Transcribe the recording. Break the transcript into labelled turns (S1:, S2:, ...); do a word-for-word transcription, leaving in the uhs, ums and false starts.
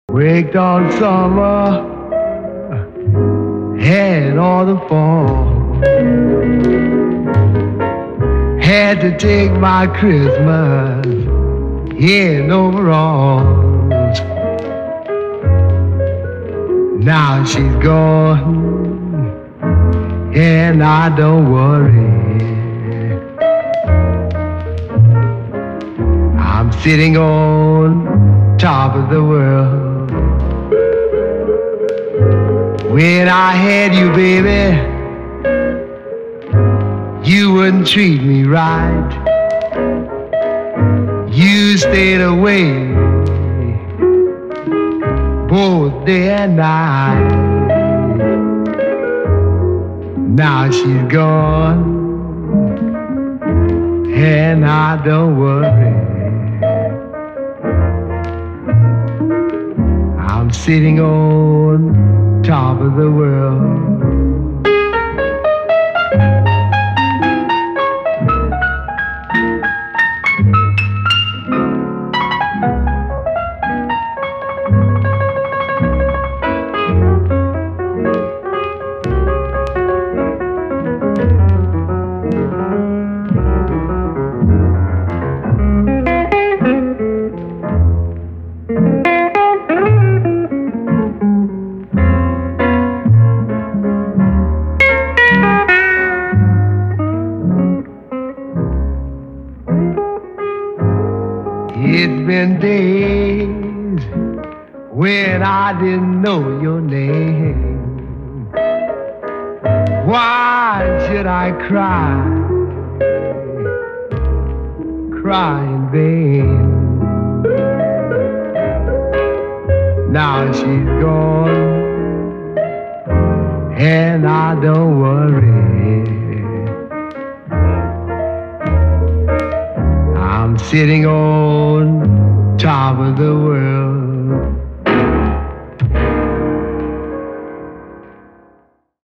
S1: Waked on summer and all the fall. Had to take my Christmas in overalls. Now she's gone and I don't worry. I'm sitting on top of the world. When I had you, baby, you wouldn't treat me right. You stayed away both day and night. Now she's gone and I don't worry. I'm sitting on top of the world. It's been days when I didn't know your name. Why should I cry, cry in vain? Now she's gone and I don't worry. I'm sitting on top of the world.